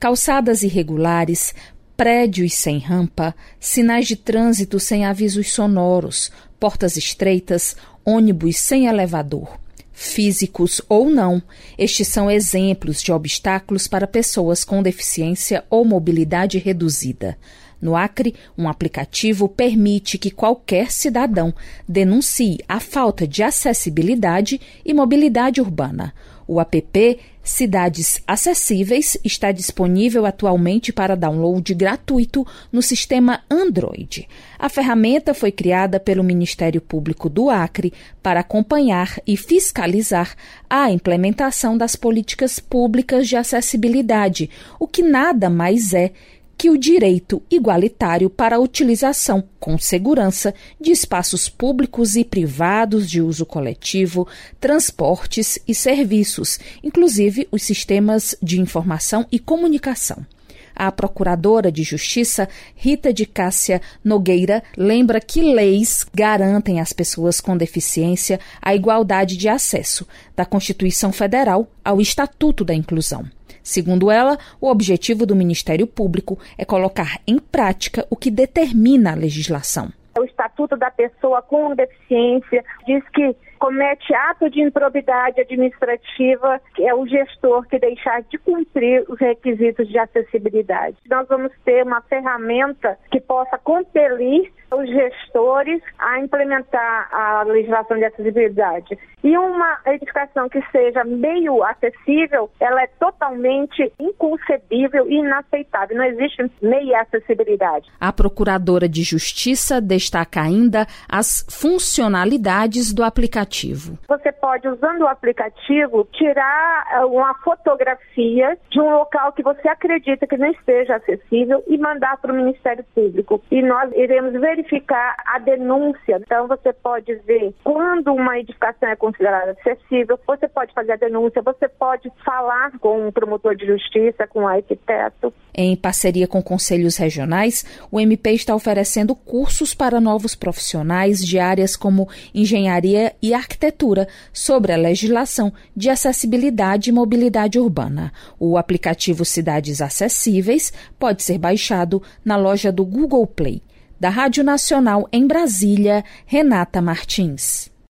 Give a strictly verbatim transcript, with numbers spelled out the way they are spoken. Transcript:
calçadas irregulares, prédios sem rampa, sinais de trânsito sem avisos sonoros, portas estreitas, ônibus sem elevador. Físicos ou não, estes são exemplos de obstáculos para pessoas com deficiência ou mobilidade reduzida. No Acre, um aplicativo permite que qualquer cidadão denuncie a falta de acessibilidade e mobilidade urbana. O app Cidades Acessíveis está disponível atualmente para download gratuito no sistema Android. A ferramenta foi criada pelo Ministério Público do Acre para acompanhar e fiscalizar a implementação das políticas públicas de acessibilidade, o que nada mais é que o direito igualitário para a utilização, com segurança, de espaços públicos e privados de uso coletivo, transportes e serviços, inclusive os sistemas de informação e comunicação. A Procuradora de Justiça, Rita de Cássia Nogueira, lembra que leis garantem às pessoas com deficiência a igualdade de acesso, da Constituição Federal ao Estatuto da Inclusão. Segundo ela, o objetivo do Ministério Público é colocar em prática o que determina a legislação. O Estatuto da Pessoa com Deficiência diz que comete ato de improbidade administrativa, que é o gestor que deixar de cumprir os requisitos de acessibilidade. Nós vamos ter uma ferramenta que possa compelir os gestores a implementar a legislação de acessibilidade. E uma edificação que seja meio acessível, ela é totalmente inconcebível e inaceitável. Não existe meia acessibilidade. A Procuradora de Justiça destaca ainda as funcionalidades do aplicativo. Você pode, usando o aplicativo, tirar uma fotografia de um local que você acredita que não esteja acessível e mandar para o Ministério Público. E nós iremos verificar a denúncia. Então, você pode ver quando uma edificação é considerada acessível, você pode fazer a denúncia, você pode falar com o promotor de justiça, com o arquiteto. Em parceria com conselhos regionais, o M P está oferecendo cursos para novos profissionais de áreas como engenharia e arquitetura sobre a legislação de acessibilidade e mobilidade urbana. O aplicativo Cidades Acessíveis pode ser baixado na loja do Google Play. Da Rádio Nacional em Brasília, Renata Martins.